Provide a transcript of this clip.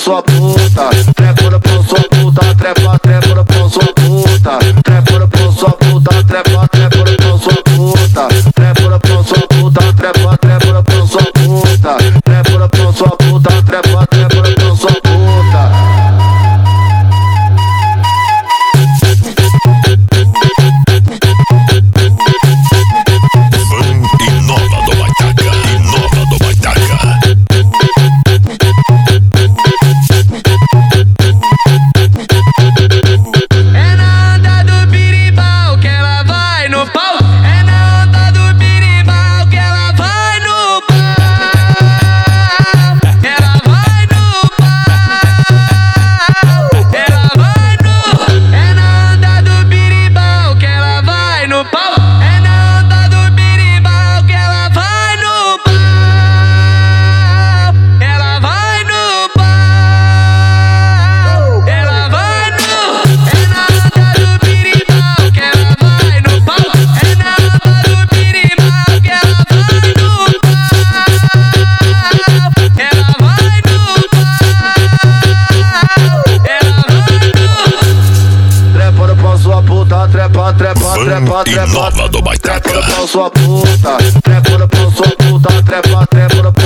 sua puta, trepa no pau sua puta, trepa, trepa no pau sua puta, trepa no pau sua puta, trepa, trepa no pau sua puta, trepa no pau sua puta, trepa, trepa no pau sua puta, trepa no pau sua puta, trepa, trepa no pau sua puta. Trepa, trepa, trepa, Nova do Baitaca. Trepa no pau sua puta, trepa no pau sua puta, trepa, trepa no